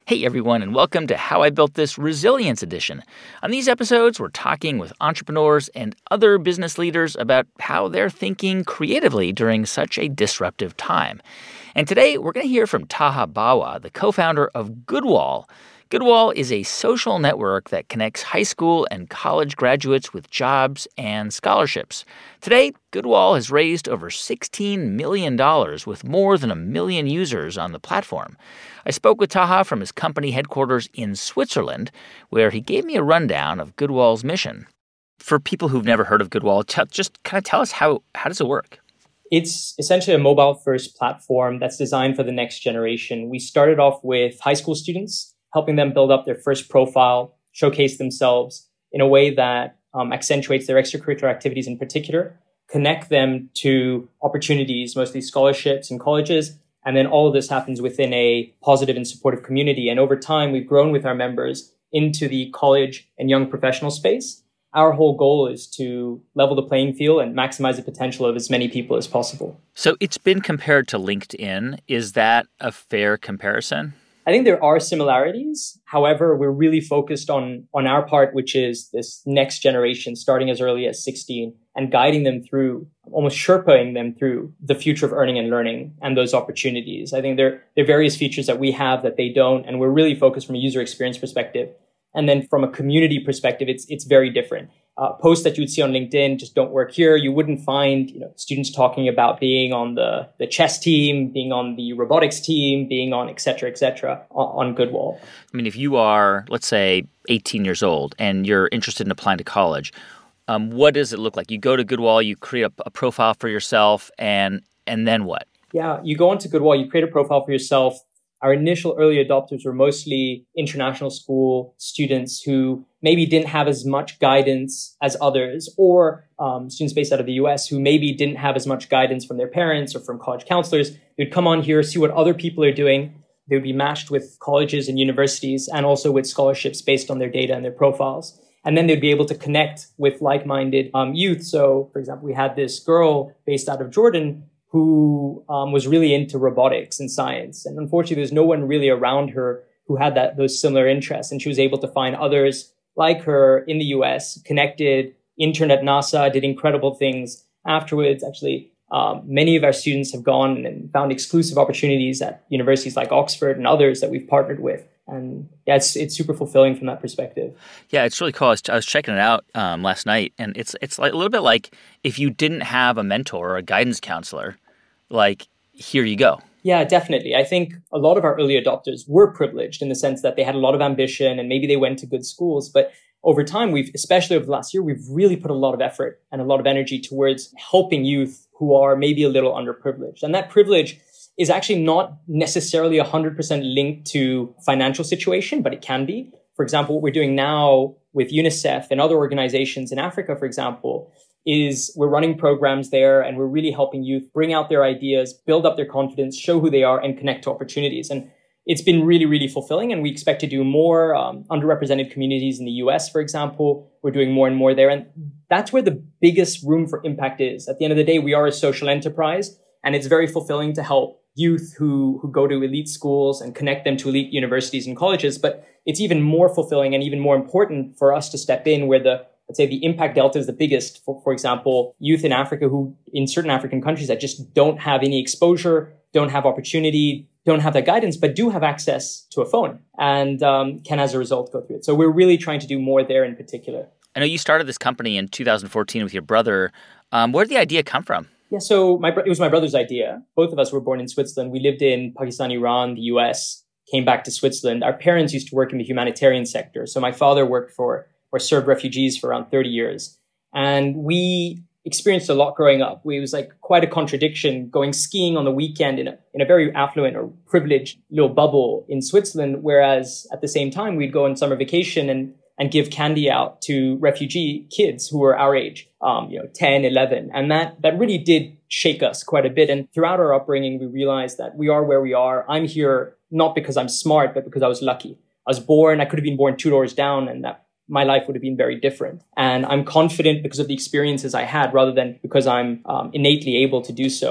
Hey everyone, and welcome to How I Built This Resilience Edition. On these episodes, we're talking with entrepreneurs and other business leaders about how they're thinking creatively during such a disruptive time. And today, we're going to hear from Taha Bawa, the co-founder of Goodwall. Goodwall is a social network that connects high school and college graduates with jobs and scholarships. Today, Goodwall has raised over $16 million with more than 1 million users on the platform. I spoke with Taha from his company headquarters in Switzerland, where he gave me a rundown of Goodwall's mission. For people who've never heard of Goodwall, just kind of tell us how does it work? It's essentially a mobile-first platform that's designed for the next generation. We started off with high school students, helping them build up their first profile, showcase themselves in a way that accentuates their extracurricular activities in particular, connect them to opportunities, mostly scholarships in colleges, and then all of this happens within a positive and supportive community. And over time, we've grown with our members into the college and young professional space. Our whole goal is to level the playing field and maximize the potential of as many people as possible. So it's been compared to LinkedIn. Is that a fair comparison? I think there are similarities. However, we're really focused on our part, which is this next generation, starting as early as 16 and guiding them through, almost Sherpaing them through the future of earning and learning and those opportunities. I think there are various features that we have that they don't, and we're really focused from a user experience perspective. And then from a community perspective, it's very different. Posts that you would see on LinkedIn just don't work here. You wouldn't find students talking about being on the chess team, being on the robotics team, being on et cetera, on Goodwall. I mean, if you are, let's say, 18 years old and you're interested in applying to college, what does it look like? You go to Goodwall, you create a profile for yourself, and then what? Yeah, you go onto Goodwall, you create a profile for yourself. Our initial early adopters were mostly international school students who maybe didn't have as much guidance as others, or students based out of the US who maybe didn't have as much guidance from their parents or from college counselors. They'd come on here, see what other people are doing. They would be matched with colleges and universities and also with scholarships based on their data and their profiles. And then they'd be able to connect with like-minded youth. So, for example, we had this girl based out of Jordan who was really into robotics and science. And unfortunately, there's no one really around her who had those similar interests. And she was able to find others like her in the US, connected, interned at NASA, did incredible things afterwards. Actually, many of our students have gone and found exclusive opportunities at universities like Oxford and others that we've partnered with. And yeah, it's super fulfilling from that perspective. Yeah, it's really cool. I was checking it out last night, and it's like a little bit like if you didn't have a mentor or a guidance counselor, like, here you go. Yeah, definitely. I think a lot of our early adopters were privileged in the sense that they had a lot of ambition and maybe they went to good schools. But over time, especially over the last year, we've really put a lot of effort and a lot of energy towards helping youth who are maybe a little underprivileged. And that privilege is actually not necessarily 100% linked to financial situation, but it can be. For example, what we're doing now with UNICEF and other organizations in Africa, for example, is we're running programs there and we're really helping youth bring out their ideas, build up their confidence, show who they are, and connect to opportunities. And it's been really, really fulfilling. And we expect to do more underrepresented communities in the US, for example. We're doing more and more there. And that's where the biggest room for impact is. At the end of the day, we are a social enterprise, and it's very fulfilling to help youth who go to elite schools and connect them to elite universities and colleges. But it's even more fulfilling and even more important for us to step in where let's say the impact delta is the biggest. For example, youth in Africa who in certain African countries that just don't have any exposure, don't have opportunity, don't have that guidance, but do have access to a phone and can as a result go through it. So we're really trying to do more there in particular. I know you started this company in 2014 with your brother. Where did the idea come from? Yeah, so it was my brother's idea. Both of us were born in Switzerland. We lived in Pakistan, Iran, the US, came back to Switzerland. Our parents used to work in the humanitarian sector. So my father worked for or served refugees for around 30 years. And we experienced a lot growing up. It was like quite a contradiction going skiing on the weekend in a very affluent or privileged little bubble in Switzerland, whereas at the same time, we'd go on summer vacation and give candy out to refugee kids who were our age, 10, 11. And that really did shake us quite a bit. And throughout our upbringing, we realized that we are where we are. I'm here not because I'm smart, but because I was lucky. I could have been born 2 doors down, and that my life would have been very different. And I'm confident because of the experiences I had rather than because I'm innately able to do so.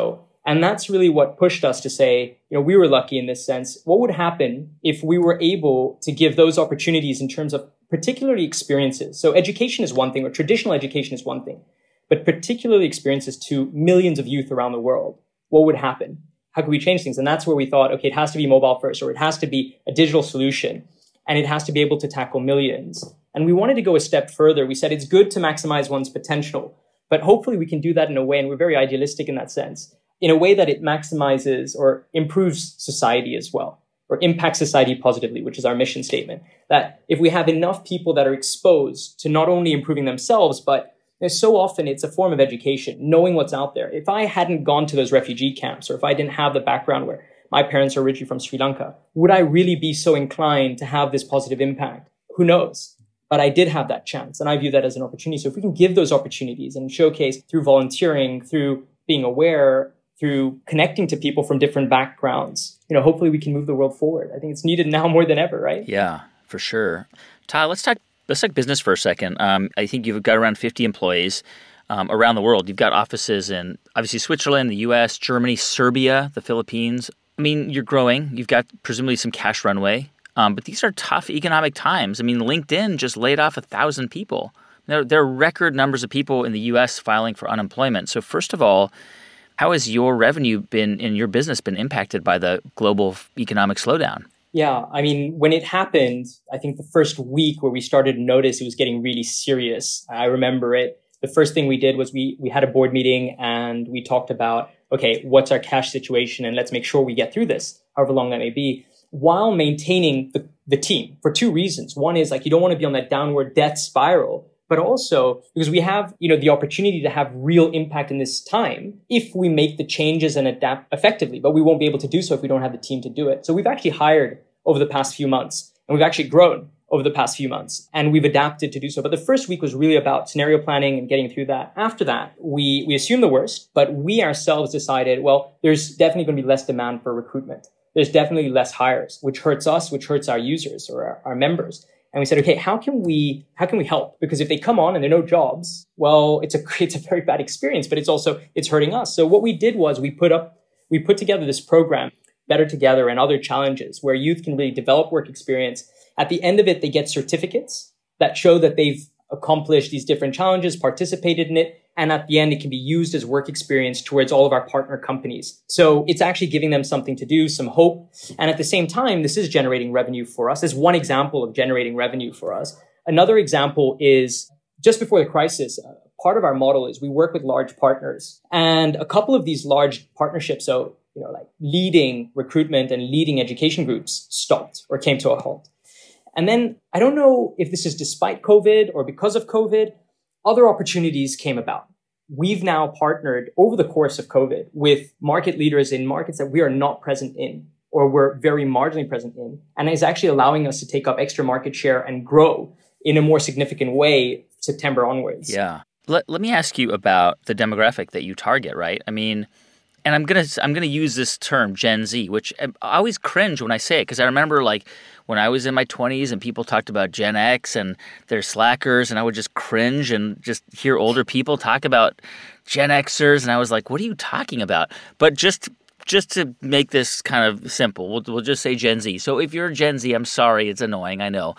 And that's really what pushed us to say, we were lucky in this sense. What would happen if we were able to give those opportunities in terms of particularly experiences? So education is one thing, or traditional education is one thing, but particularly experiences to millions of youth around the world. What would happen? How could we change things? And that's where we thought, okay, it has to be mobile first, or it has to be a digital solution, and it has to be able to tackle millions. And we wanted to go a step further. We said it's good to maximize one's potential, but hopefully we can do that in a way, and we're very idealistic in that sense, in a way that it maximizes or improves society as well, or impacts society positively, which is our mission statement. That if we have enough people that are exposed to not only improving themselves, but so often it's a form of education, knowing what's out there. If I hadn't gone to those refugee camps, or if I didn't have the background where my parents are originally from Sri Lanka, would I really be so inclined to have this positive impact? Who knows? But I did have that chance, and I view that as an opportunity. So if we can give those opportunities and showcase through volunteering, through being aware, through connecting to people from different backgrounds, hopefully we can move the world forward. I think it's needed now more than ever, right? Yeah, for sure. Ty, let's talk business for a second. I think you've got around 50 employees around the world. You've got offices in, obviously, Switzerland, the U.S., Germany, Serbia, the Philippines. I mean, you're growing. You've got presumably some cash runway. But these are tough economic times. I mean, LinkedIn just laid off 1,000 people. There are record numbers of people in the U.S. filing for unemployment. So first of all, how has your revenue been in your business been impacted by the global economic slowdown? Yeah, I mean, when it happened, I think the first week where we started to notice it was getting really serious, I remember it. The first thing we did was we had a board meeting and we talked about, okay, what's our cash situation, and let's make sure we get through this, however long that may be, while maintaining the team for two reasons. One is you don't want to be on that downward debt spiral, but also because we have, the opportunity to have real impact in this time if we make the changes and adapt effectively, but we won't be able to do so if we don't have the team to do it. So we've actually hired over the past few months, and we've actually grown over the past few months, and we've adapted to do so. But the first week was really about scenario planning and getting through that. After that, we assumed the worst, but we ourselves decided, well, there's definitely going to be less demand for recruitment. There's definitely less hires, which hurts us, which hurts our users or our members. And we said, okay, how can we help? Because if they come on and there are no jobs, well, it's a very bad experience, but it's hurting us. So what we did was we put together this program, Better Together, and other challenges where youth can really develop work experience. At the end of it, they get certificates that show that they've accomplished these different challenges, participated in it. And at the end, it can be used as work experience towards all of our partner companies. So it's actually giving them something to do, some hope. And at the same time, this is generating revenue for us. As one example of generating revenue for us. Another example is just before the crisis, part of our model is we work with large partners. And a couple of these large partnerships, so leading recruitment and leading education groups, stopped or came to a halt. And then I don't know if this is despite COVID or because of COVID, other opportunities came about. We've now partnered over the course of COVID with market leaders in markets that we are not present in, or we're very marginally present in, and is actually allowing us to take up extra market share and grow in a more significant way September onwards. Yeah. Let me ask you about the demographic that you target, right? I mean, and I'm gonna use this term Gen Z, which I always cringe when I say it, because I remember when I was in my 20s and people talked about Gen X and they're slackers, and I would just cringe and just hear older people talk about Gen Xers, and I was like, what are you talking about? But just to make this kind of simple, we'll just say Gen Z. So if you're Gen Z, I'm sorry, it's annoying, I know.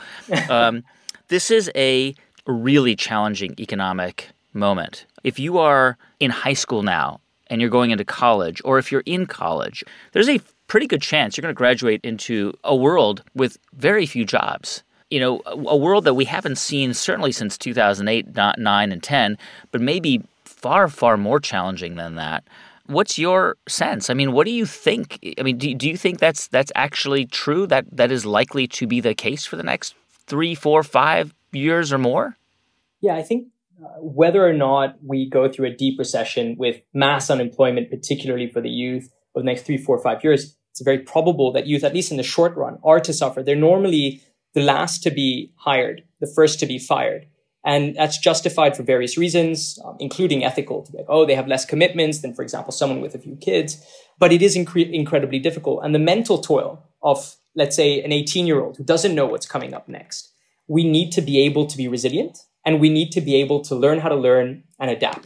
This is a really challenging economic moment. If you are in high school now and you're going into college, or if you're in college, there's a pretty good chance you're going to graduate into a world with very few jobs. A world that we haven't seen certainly since 2008, 9, and 10, but maybe far, far more challenging than that. What's your sense? I mean, what do you think? I mean, do you think that's actually true, that is likely to be the case for the next 3, 4, 5 years or more? Yeah, I think whether or not we go through a deep recession with mass unemployment, particularly for the youth, over the next 3, 4, 5 years, it's very probable that youth, at least in the short run, are to suffer. They're normally the last to be hired, the first to be fired. And that's justified for various reasons, including ethical. They have less commitments than, for example, someone with a few kids. But it is incredibly difficult. And the mental toil of, let's say, an 18-year-old who doesn't know what's coming up next, we need to be able to be resilient, and we need to be able to learn how to learn and adapt.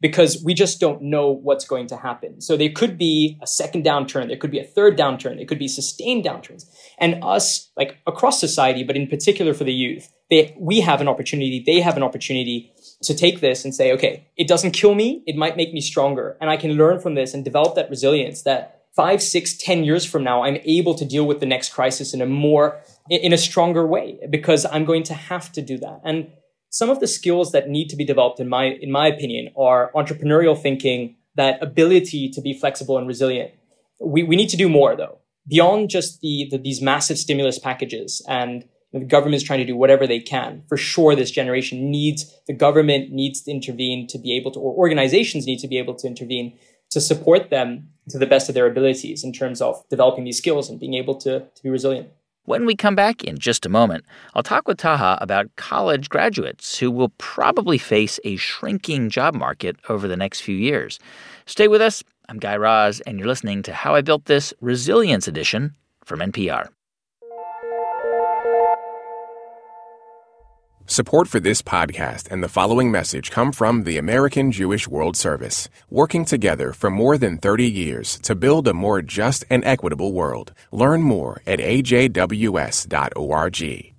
because we just don't know what's going to happen. So there could be a second downturn, there could be a third downturn, there could be sustained downturns. And us, like across society, but in particular for the youth, we have an opportunity, they have an opportunity to take this and say, okay, it doesn't kill me, it might make me stronger. And I can learn from this and develop that resilience that 5, 6, 10 years from now, I'm able to deal with the next crisis in a stronger way, because I'm going to have to do that. And some of the skills that need to be developed, in my opinion, are entrepreneurial thinking, that ability to be flexible and resilient. We need to do more, though, beyond just these massive stimulus packages, and the government's trying to do whatever they can. For sure, this generation the government needs to intervene to be able to, or organizations need to be able to intervene to support them to the best of their abilities in terms of developing these skills and being able to be resilient. When we come back in just a moment, I'll talk with Taha about college graduates who will probably face a shrinking job market over the next few years. Stay with us. I'm Guy Raz, and you're listening to How I Built This Resilience Edition from NPR. Support for this podcast and the following message come from the American Jewish World Service, working together for more than 30 years to build a more just and equitable world. Learn more at ajws.org.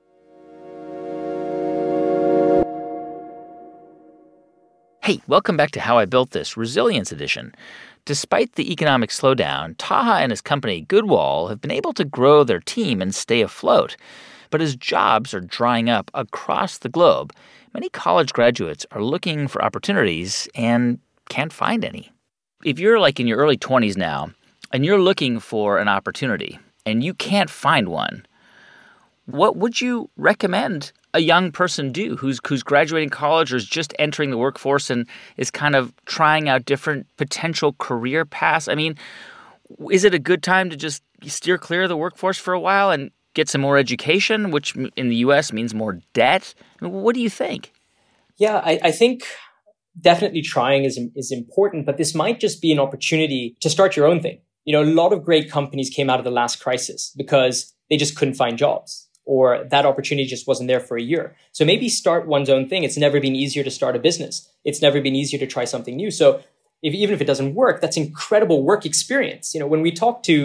Hey, welcome back to How I Built This Resilience Edition. Despite the economic slowdown, Taha and his company Goodwall have been able to grow their team and stay afloat. But as jobs are drying up across the globe, many college graduates are looking for opportunities and can't find any. If you're like in your early 20s now and you're looking for an opportunity and you can't find one, what would you recommend a young person do who's graduating college or is just entering the workforce and is kind of trying out different potential career paths? I mean, is it a good time to just steer clear of the workforce for a while and get some more education, which in the U.S. means more debt? I mean, what do you think? Yeah, I think definitely trying is important, but this might just be an opportunity to start your own thing. You know, a lot of great companies came out of the last crisis because they just couldn't find jobs, or that opportunity just wasn't there for a year. So maybe start one's own thing. It's never been easier to start a business. It's never been easier to try something new. So even if it doesn't work, that's incredible work experience. You know, when we talk to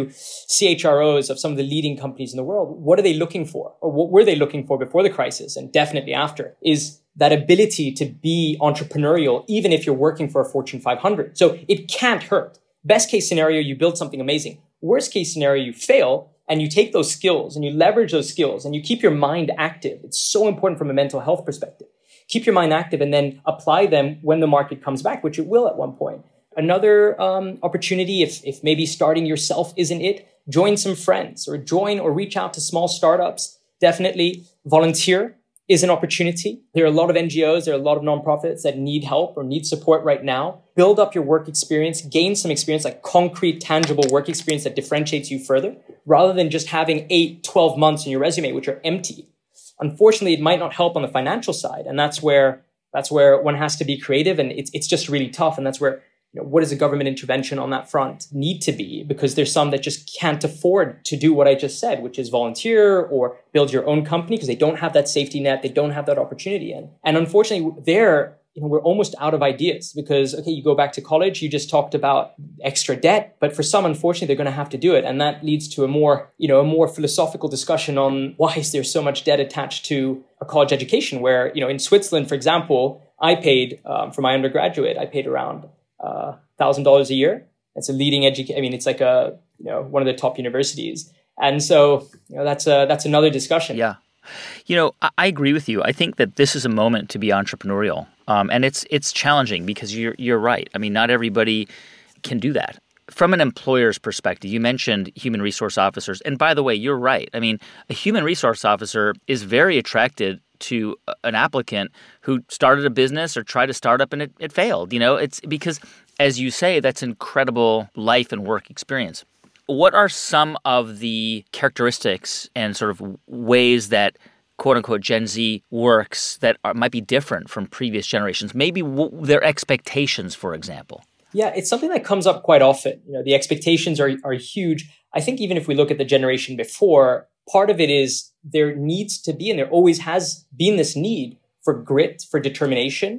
CHROs of some of the leading companies in the world, what are they looking for? Or what were they looking for before the crisis and definitely after? Is that ability to be entrepreneurial, even if you're working for a Fortune 500. So it can't hurt. Best case scenario, you build something amazing. Worst case scenario, you fail and you take those skills and you leverage those skills and you keep your mind active. It's so important from a mental health perspective. Keep your mind active and then apply them when the market comes back, which it will at one point. Another opportunity, if maybe starting yourself isn't it, join some friends or reach out to small startups. Definitely volunteer is an opportunity. There are a lot of NGOs, there are a lot of nonprofits that need help or need support right now. Build up your work experience, gain some experience, like concrete, tangible work experience that differentiates you further, rather than just having 8, 12 months in your resume, which are empty. Unfortunately, it might not help on the financial side. And that's where one has to be creative. And it's just really tough. And that's where, you know, what does a government intervention on that front need to be? Because there's some that just can't afford to do what I just said, which is volunteer or build your own company because they don't have that safety net. They don't have that opportunity. And unfortunately, we're almost out of ideas because, okay, you go back to college, you just talked about extra debt, but for some, unfortunately, they're going to have to do it. And that leads to a more philosophical discussion on why is there so much debt attached to a college education where, you know, in Switzerland, for example, I paid, for my undergraduate, I paid around $1,000 a year. It's a leading education. I mean, it's like one of the top universities. And so, you know, that's another discussion. Yeah. You know, I agree with you. I think that this is a moment to be entrepreneurial. And it's challenging because you're right. I mean, not everybody can do that. From an employer's perspective, you mentioned human resource officers. And by the way, you're right. I mean, a human resource officer is very attracted to an applicant who started a business or tried to start up and it failed. You know, it's because, as you say, that's incredible life and work experience. What are some of the characteristics and sort of ways that quote-unquote Gen Z works that might be different from previous generations? Maybe their expectations, for example. Yeah, it's something that comes up quite often. You know, the expectations are huge. I think even if we look at the generation before, part of it is there needs to be, and there always has been this need for grit, for determination.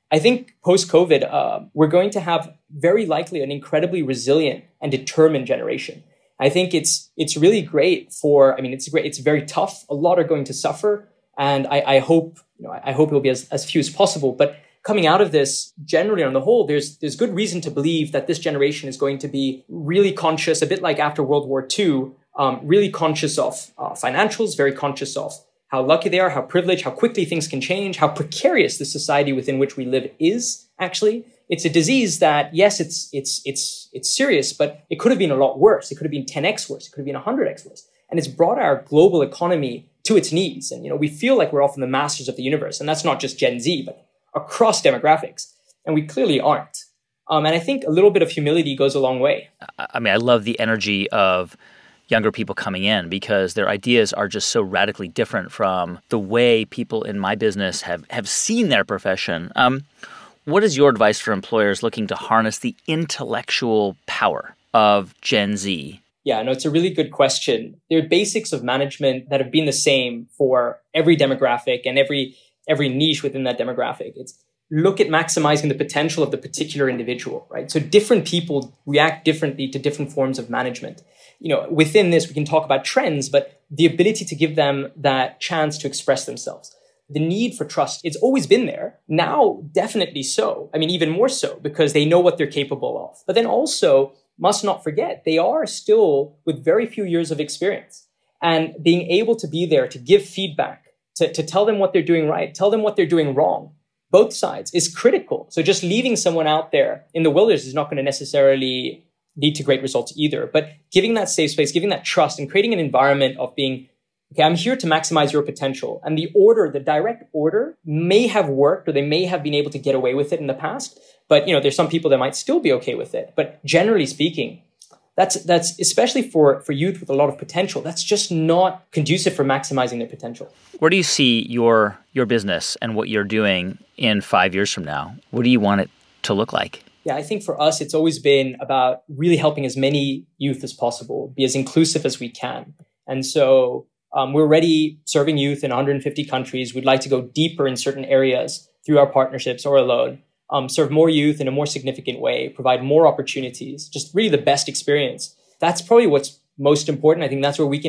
I think post-COVID, we're going to have very likely an incredibly resilient and determined generation. I think it's really great it's great. It's very tough. A lot are going to suffer. And I hope it'll be as few as possible. But coming out of this, generally on the whole, there's good reason to believe that this generation is going to be really conscious, a bit like after World War II, really conscious of financials, very conscious of how lucky they are, how privileged, how quickly things can change, how precarious the society within which we live is, actually. It's a disease that, yes, it's serious, but it could have been a lot worse. It could have been 10x worse. It could have been 100x worse. And it's brought our global economy to its knees. And, we feel like we're often the masters of the universe. And that's not just Gen Z, but across demographics. And we clearly aren't. And I think a little bit of humility goes a long way. I love the energy of younger people coming in because their ideas are just so radically different from the way people in my business have seen their profession. What is your advice for employers looking to harness the intellectual power of Gen Z? Yeah, no, it's a really good question. There are basics of management that have been the same for every demographic and every niche within that demographic. It's look at maximizing the potential of the particular individual, right? So different people react differently to different forms of management. Within this, we can talk about trends, but the ability to give them that chance to express themselves. The need for trust, it's always been there. Now, definitely so. Even more so because they know what they're capable of. But then also, must not forget, they are still with very few years of experience. And being able to be there to give feedback, to tell them what they're doing right, tell them what they're doing wrong, both sides is critical. So just leaving someone out there in the wilderness is not going to necessarily lead to great results either. But giving that safe space, giving that trust, and creating an environment of being, okay, I'm here to maximize your potential. And the direct order may have worked, or they may have been able to get away with it in the past. But, there's some people that might still be okay with it. But generally speaking, that's especially for youth with a lot of potential, that's just not conducive for maximizing their potential. Where do you see your business and what you're doing in 5 years from now? What do you want it to look like? Yeah, I think for us, it's always been about really helping as many youth as possible, be as inclusive as we can. And so we're already serving youth in 150 countries. We'd like to go deeper in certain areas through our partnerships or alone, serve more youth in a more significant way, provide more opportunities, just really the best experience. That's probably what's most important. I think that's where we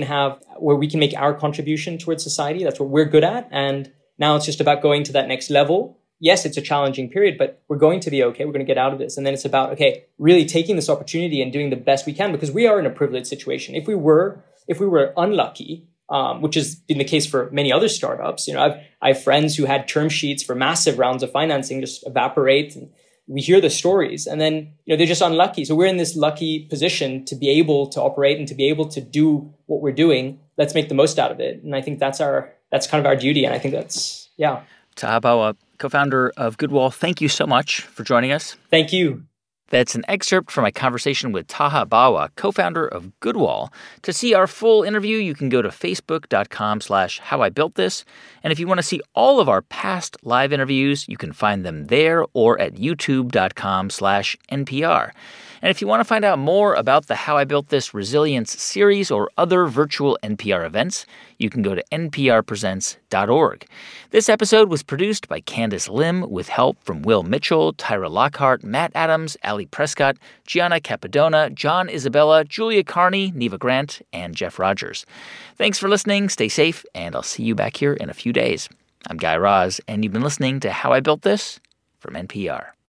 can make our contribution towards society. That's what we're good at. And now it's just about going to that next level. Yes, it's a challenging period, but we're going to be okay. We're going to get out of this. And then it's about, okay, really taking this opportunity and doing the best we can because we are in a privileged situation. If we were unlucky, which has been the case for many other startups, I have friends who had term sheets for massive rounds of financing just evaporate. And we hear the stories and then, they're just unlucky. So we're in this lucky position to be able to operate and to be able to do what we're doing. Let's make the most out of it. And I think that's kind of our duty. And I think that's, yeah. Taha Bawa, co-founder of Goodwall, thank you so much for joining us. Thank you. That's an excerpt from my conversation with Taha Bawa, co-founder of Goodwall. To see our full interview, you can go to facebook.com/howibuiltthis. And if you want to see all of our past live interviews, you can find them there or at youtube.com/NPR. And if you want to find out more about the How I Built This Resilience series or other virtual NPR events, you can go to nprpresents.org. This episode was produced by Candace Lim with help from Will Mitchell, Tyra Lockhart, Matt Adams, Ali Prescott, Gianna Capadona, John Isabella, Julia Carney, Neva Grant, and Jeff Rogers. Thanks for listening. Stay safe, and I'll see you back here in a few days. I'm Guy Raz, and you've been listening to How I Built This from NPR.